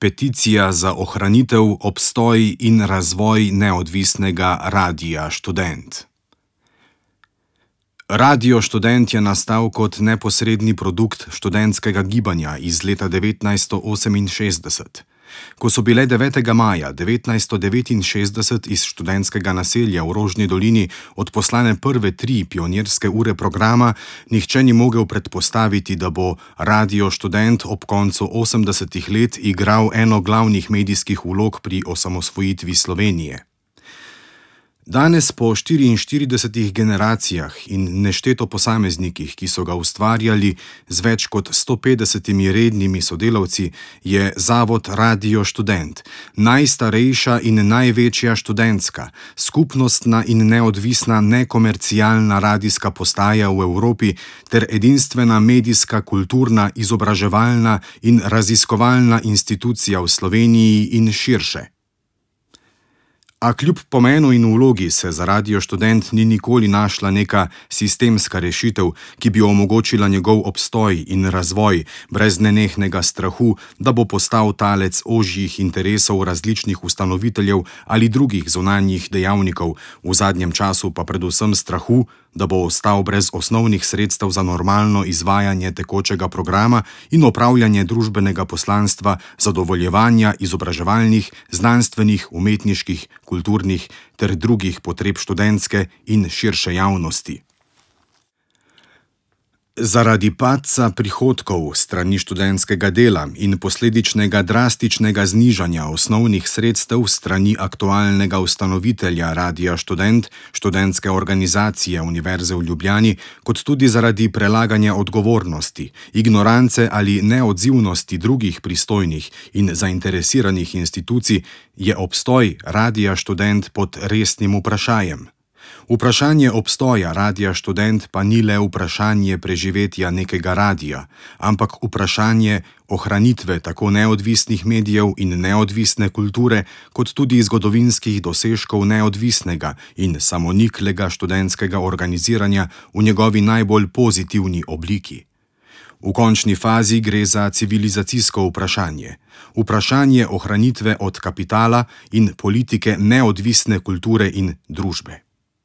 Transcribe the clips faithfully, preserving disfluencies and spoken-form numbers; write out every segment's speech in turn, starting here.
Peticija za ohranitev, obstoj in razvoj neodvisnega Radia Študent. Radio Študent je nastal kot neposredni produkt študentskega gibanja iz leta devetnajststo oseminšestdeset. Ko so bile devetega maja devetnajststo devetinšestdeset iz študentskega naselja v Rožni dolini odposlane prve tri pionirske ure programa, nihče ni mogel predpostaviti, da bo Radio Študent ob koncu osemdesetih let igral eno glavnih medijskih vlog pri osamosvojitvi Slovenije. Danes po štiriinštiridesetih generacijah in nešteto posameznikih, ki so ga ustvarjali z več kot sto petdesetimi rednimi sodelavci, je Zavod Radio Študent najstarejša in največja študentska, skupnostna in neodvisna nekomercialna radijska postaja v Evropi ter edinstvena medijska, kulturna, izobraževalna in raziskovalna institucija v Sloveniji in širše. A kljub pomenu in vlogi se za Radio Študent ni nikoli našla neka sistemska rešitev, ki bi omogočila njegov obstoj in razvoj brez nenehnega strahu, da bo postal talec ožjih interesov različnih ustanoviteljev ali drugih zunanjih dejavnikov, v zadnjem času pa predvsem strahu, da bo ostal brez osnovnih sredstev za normalno izvajanje tekočega programa in opravljanje družbenega poslanstva, zadovoljevanja izobraževalnih, znanstvenih, umetniških, kulturnih ter drugih potreb študentske in širše javnosti. Zaradi padca prihodkov strani študentskega dela in posledičnega drastičnega znižanja osnovnih sredstev strani aktualnega ustanovitelja Radia Študent, študentske organizacije Univerze v Ljubljani, kot tudi zaradi prelaganja odgovornosti, ignorance ali neodzivnosti drugih pristojnih in zainteresiranih institucij, je obstoj Radia Študent pod resnim vprašanjem. Vprašanje obstoja Radia Študent pa ni le vprašanje preživetja nekega radija, ampak vprašanje ohranitve tako neodvisnih medijev in neodvisne kulture, kot tudi zgodovinskih dosežkov neodvisnega in samoniklega študentskega organiziranja v njegovi najbolj pozitivni obliki. V končni fazi gre za civilizacijsko vprašanje, vprašanje ohranitve od kapitala in politike neodvisne kulture in družbe.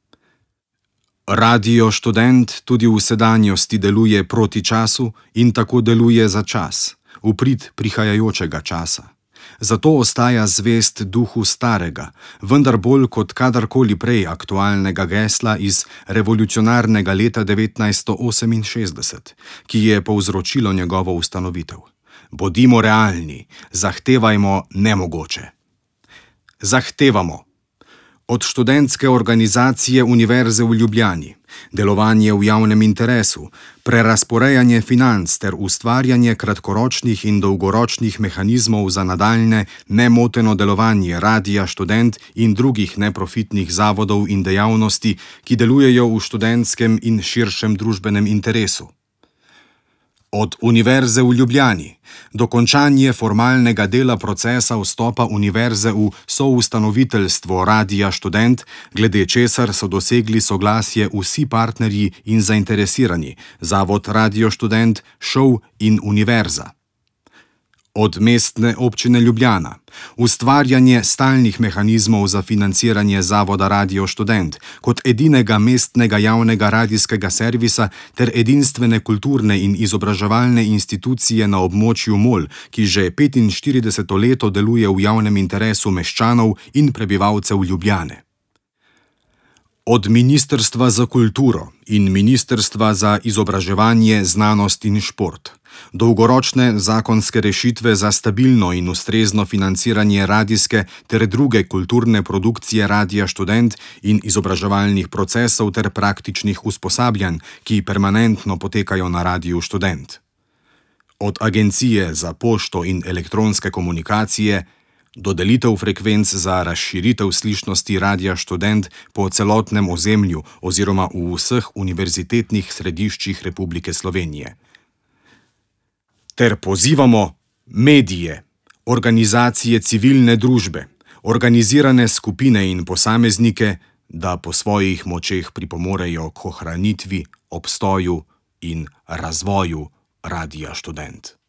Radio Študent tudi v sedanjosti deluje proti času in tako deluje za čas, v prid prihajajočega časa. Zato ostaja zvest duhu starega, vendar bolj kot kadarkoli prej aktualnega gesla iz revolucionarnega leta devetnajststo oseminšestdeset, ki je povzročilo njegovo ustanovitev. Bodimo realni, zahtevajmo nemogoče. Zahtevamo od študentske organizacije Univerze v Ljubljani delovanje v javnem interesu, prerazporejanje financ ter ustvarjanje kratkoročnih in dolgoročnih mehanizmov za nadaljne nemoteno delovanje Radia Študent in drugih neprofitnih zavodov in dejavnosti, ki delujejo v študentskem in širšem družbenem interesu. Od Univerze v Ljubljani dokončanje formalnega dela procesa vstopa Univerze v soustanoviteljstvo Radia Študent, glede česar so dosegli soglasje vsi partnerji in zainteresirani, Zavod Radio Študent, ŠOU in Univerza. Od Mestne občine Ljubljana ustvarjanje stalnih mehanizmov za financiranje Zavoda Radio Študent kot edinega mestnega javnega radijskega servisa ter edinstvene kulturne in izobraževalne institucije na območju Mol, ki že petinštirideseto leto deluje v javnem interesu meščanov in prebivalcev Ljubljane. Od Ministrstva za kulturo in Ministrstva za izobraževanje, znanost in šport dolgoročne zakonske rešitve za stabilno in ustrezno financiranje radijske ter druge kulturne produkcije Radia Študent in izobraževalnih procesov ter praktičnih usposabljanj, ki permanentno potekajo na Radiu Študent. Od Agencije za pošto in elektronske komunikacije dodelitev frekvenc za razširitev slišnosti Radia Študent po celotnem ozemlju oziroma v vseh univerzitetnih središčih Republike Slovenije. Ter pozivamo medije, organizacije civilne družbe, organizirane skupine in posameznike, da po svojih močeh pripomorejo k ohranitvi, obstoju in razvoju Radia Študent.